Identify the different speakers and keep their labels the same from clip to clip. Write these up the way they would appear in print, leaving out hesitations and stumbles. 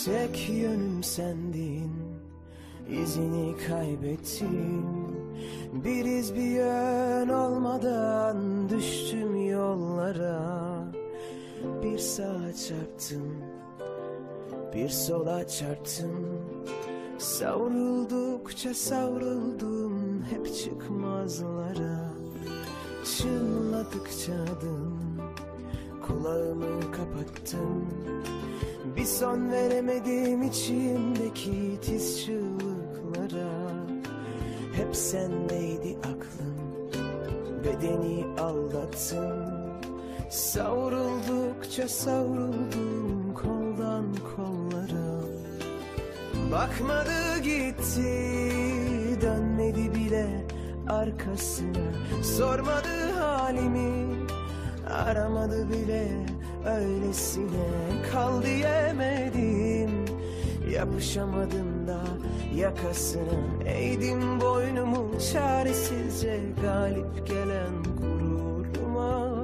Speaker 1: Tek yönüm sendin, izini kaybettim. Bir iz bir yön olmadan düştüm yollara. Bir sağa çarptım, bir sola çarptım. Savruldukça savruldum hep çıkmazlara. Çınladıkça adım, kulağımı kapattım. Bir son veremedim içimdeki tiz çığlıklara. Hep sendeydi aklım, bedeni aldattın. Savruldukça savruldum koldan kollara. Bakmadı gitti, dönmedi bile arkasına. Sormadı halimi, aramadı bile öylesine. Kal diyemedim, yapışamadım da yakasına. Eğdim boynumu çaresizce galip gelen gururuma.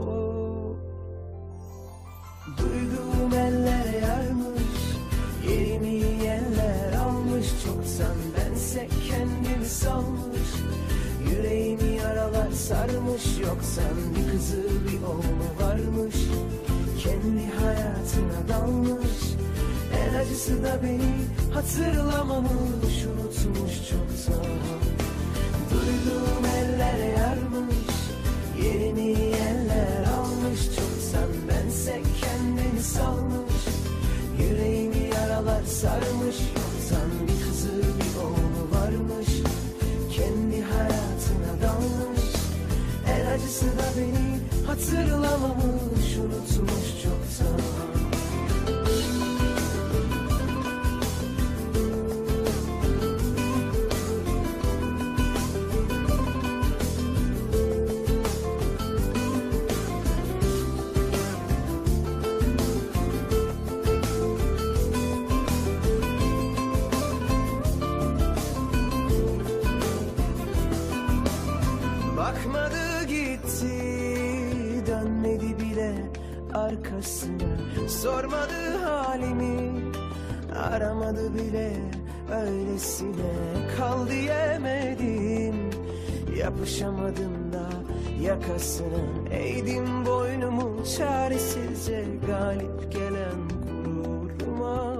Speaker 1: Duyduğum eller yarmış, yerimi yiyenler almış. Çoksan bense kendimi salmış, yüreğimi yaralar sarmış. Yoksan bir kızı bir oğlu varmış, kendi hayatına dalmış. En acısı da beni hatırlamamış, unutmuş çoktan. Duyduğum eller yarmış, yerimi yiyenler almış. Çoksan bense kendini salmış, yüreğimi yaralar sarmış. Yoksan bir kızı bir oğlu varmış, kendi hayatına dalmış. En acısı da beni hatırlamamış, unutmuş çoktan. Bakmadı gitti, dönmedi bile arkasına. Sormadı halimi, aramadı bile öylesine. Kal diyemedim, yapışamadım da yakasına. Eğdim boynumu çaresizce galip gelen gururuma.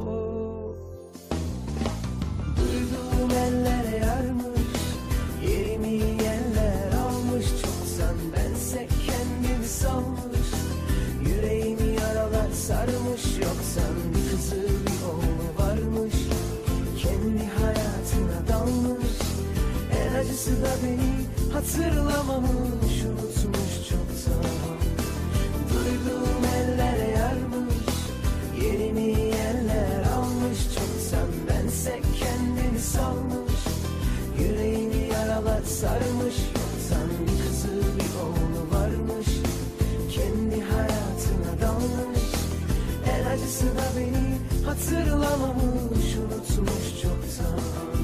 Speaker 1: Duyduğum eller yarmış, yerimi yiyenler almış. Çoksan bense kendimi salmış, yüreğimi yaralar sarmış. Yoksan bir kızı bir oğlu varmış, kendi hayatına dalmış. En acısı da beni hatırlamamış, unutmuş çoktan. Duyduğum eller yarmış, yerimi yiyenler almış. Çoksan bense kendimi salmış, yüreğimi yaralar sarmış. Yoksan bir kızı bir oğlu varmış, kendi hayatına dalmış. En acısı da beni hatırlamamış, unutmuş çoktan.